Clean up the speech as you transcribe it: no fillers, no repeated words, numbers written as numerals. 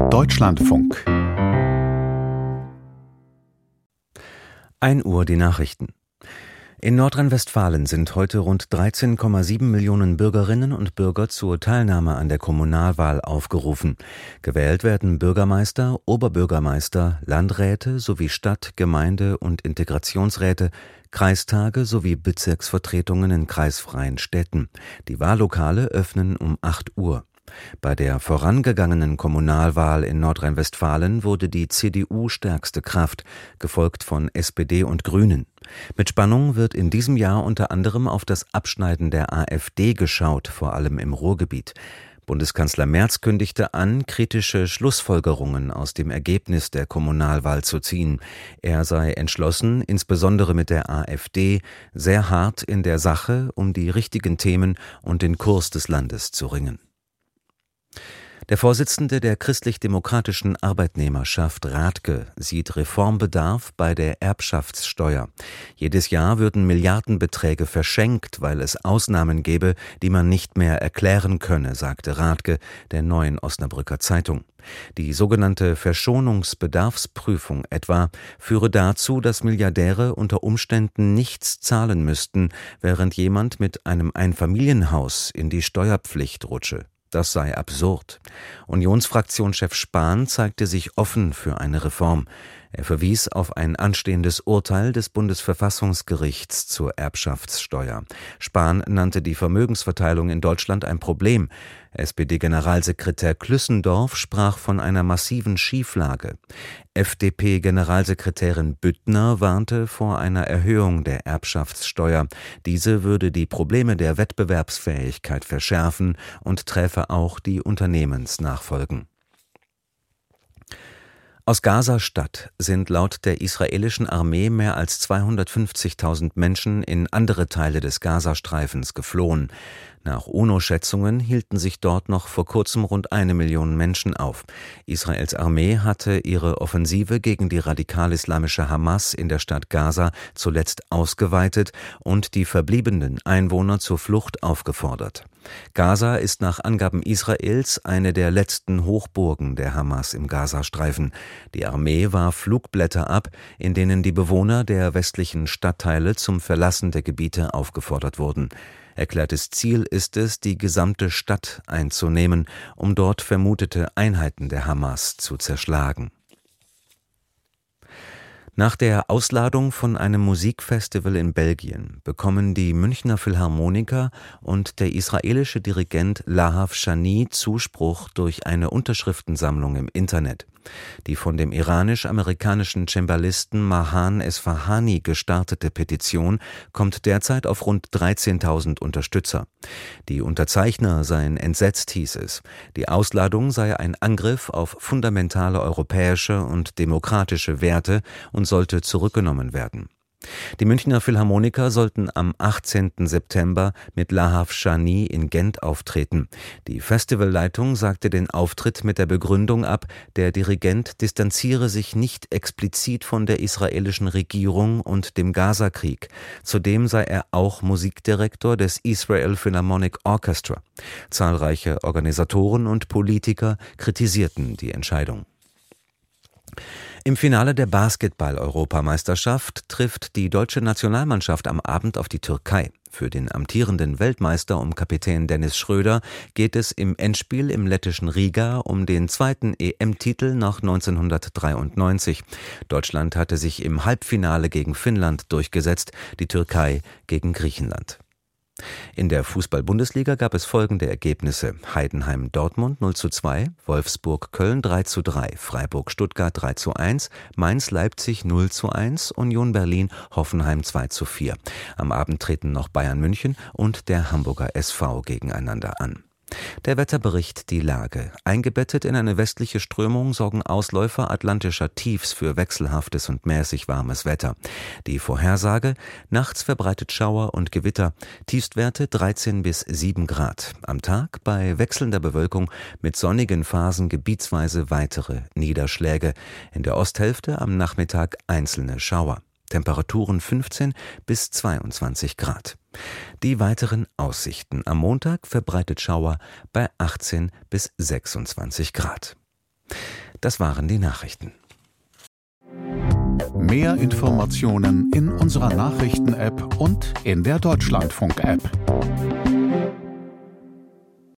Deutschlandfunk. 1 Uhr die Nachrichten. In Nordrhein-Westfalen sind heute rund 13,7 Millionen Bürgerinnen und Bürger zur Teilnahme an der Kommunalwahl aufgerufen. Gewählt werden Bürgermeister, Oberbürgermeister, Landräte sowie Stadt-, Gemeinde- und Integrationsräte, Kreistage sowie Bezirksvertretungen in kreisfreien Städten. Die Wahllokale öffnen um 8 Uhr. Bei der vorangegangenen Kommunalwahl in Nordrhein-Westfalen wurde die CDU stärkste Kraft, gefolgt von SPD und Grünen. Mit Spannung wird in diesem Jahr unter anderem auf das Abschneiden der AfD geschaut, vor allem im Ruhrgebiet. Bundeskanzler Merz kündigte an, kritische Schlussfolgerungen aus dem Ergebnis der Kommunalwahl zu ziehen. Er sei entschlossen, insbesondere mit der AfD, sehr hart in der Sache um die richtigen Themen und den Kurs des Landes zu ringen. Der Vorsitzende der christlich-demokratischen Arbeitnehmerschaft Rathke sieht Reformbedarf bei der Erbschaftssteuer. Jedes Jahr würden Milliardenbeträge verschenkt, weil es Ausnahmen gäbe, die man nicht mehr erklären könne, sagte Rathke der Neuen Osnabrücker Zeitung. Die sogenannte Verschonungsbedarfsprüfung etwa führe dazu, dass Milliardäre unter Umständen nichts zahlen müssten, während jemand mit einem Einfamilienhaus in die Steuerpflicht rutsche. Das sei absurd. Unionsfraktionschef Spahn zeigte sich offen für eine Reform. Er verwies auf ein anstehendes Urteil des Bundesverfassungsgerichts zur Erbschaftssteuer. Spahn nannte die Vermögensverteilung in Deutschland ein Problem. SPD-Generalsekretär Klüssendorf sprach von einer massiven Schieflage. FDP-Generalsekretärin Büttner warnte vor einer Erhöhung der Erbschaftssteuer. Diese würde die Probleme der Wettbewerbsfähigkeit verschärfen und träfe auch die Unternehmensnachfolgen. Aus Gaza-Stadt sind laut der israelischen Armee mehr als 250.000 Menschen in andere Teile des Gazastreifens geflohen. Nach UNO-Schätzungen hielten sich dort noch vor kurzem rund 1 Million Menschen auf. Israels Armee hatte ihre Offensive gegen die radikal-islamische Hamas in der Stadt Gaza zuletzt ausgeweitet und die verbliebenen Einwohner zur Flucht aufgefordert. Gaza ist nach Angaben Israels eine der letzten Hochburgen der Hamas im Gazastreifen. Die Armee warf Flugblätter ab, in denen die Bewohner der westlichen Stadtteile zum Verlassen der Gebiete aufgefordert wurden. Erklärtes Ziel ist es, die gesamte Stadt einzunehmen, um dort vermutete Einheiten der Hamas zu zerschlagen. Nach der Ausladung von einem Musikfestival in Belgien bekommen die Münchner Philharmoniker und der israelische Dirigent Lahav Shani Zuspruch durch eine Unterschriftensammlung im Internet. Die von dem iranisch-amerikanischen Cembalisten Mahan Esfahani gestartete Petition kommt derzeit auf rund 13.000 Unterstützer. Die Unterzeichner seien entsetzt, hieß es. Die Ausladung sei ein Angriff auf fundamentale europäische und demokratische Werte und sollte zurückgenommen werden. Die Münchner Philharmoniker sollten am 18. September mit Lahav Shani in Gent auftreten. Die Festivalleitung sagte den Auftritt mit der Begründung ab, der Dirigent distanziere sich nicht explizit von der israelischen Regierung und dem Gazakrieg. Zudem sei er auch Musikdirektor des Israel Philharmonic Orchestra. Zahlreiche Organisatoren und Politiker kritisierten die Entscheidung. Im Finale der Basketball-Europameisterschaft trifft die deutsche Nationalmannschaft am Abend auf die Türkei. Für den amtierenden Weltmeister um Kapitän Dennis Schröder geht es im Endspiel im lettischen Riga um den zweiten EM-Titel nach 1993. Deutschland hatte sich im Halbfinale gegen Finnland durchgesetzt, die Türkei gegen Griechenland. In der Fußball-Bundesliga gab es folgende Ergebnisse: Heidenheim-Dortmund 0:2, Wolfsburg-Köln 3:3, Freiburg-Stuttgart 3:1, Mainz-Leipzig 0:1, Union Berlin-Hoffenheim 2:4. Am Abend treten noch Bayern München und der Hamburger SV gegeneinander an. Der Wetterbericht die Lage. Eingebettet in eine westliche Strömung sorgen Ausläufer atlantischer Tiefs für wechselhaftes und mäßig warmes Wetter. Die Vorhersage: nachts verbreitet Schauer und Gewitter, Tiefstwerte 13 bis 7 Grad. Am Tag bei wechselnder Bewölkung mit sonnigen Phasen gebietsweise weitere Niederschläge. In der Osthälfte am Nachmittag einzelne Schauer. Temperaturen 15 bis 22 Grad. Die weiteren Aussichten: am Montag verbreitet Schauer bei 18 bis 26 Grad. Das waren die Nachrichten. Mehr Informationen in unserer Nachrichten-App und in der Deutschlandfunk-App.